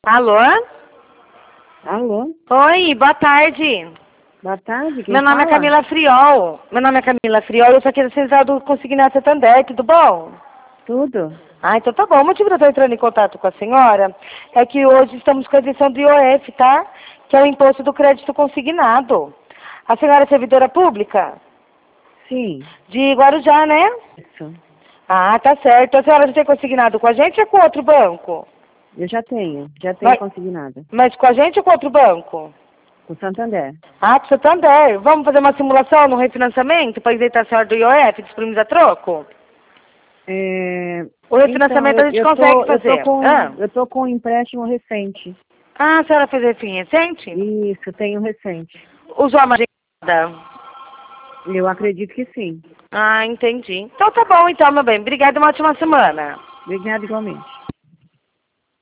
Alô? Alô? Oi, boa tarde. Boa tarde, quem Meu nome é fala? Camila Friol. Eu sou aqui da Central do Consignado Santander, tudo bom? Tudo? Ah, então tá bom. O motivo de eu estar entrando em contato com a senhora é que hoje estamos com a isenção do IOF, tá? Que é o Imposto do Crédito Consignado. A senhora é servidora pública? Sim. De Guarujá, né? Isso. Ah, tá certo. A senhora já tem consignado com a gente ou com outro banco? Eu já tenho Mas, consignado. mas com a gente ou com outro banco? Com Santander. Ah, com o Santander. Vamos fazer uma simulação no refinanciamento para isentar a senhora do IOF, disponibilizar troco? O Então, refinanciamento a gente consegue fazer. eu tô com um empréstimo recente. Ah, a senhora fez refim recente? Isso, tenho recente. Usou a magenta? Eu acredito que sim. Ah, entendi. Então tá bom então, meu bem. Obrigada e uma ótima semana. Obrigada igualmente.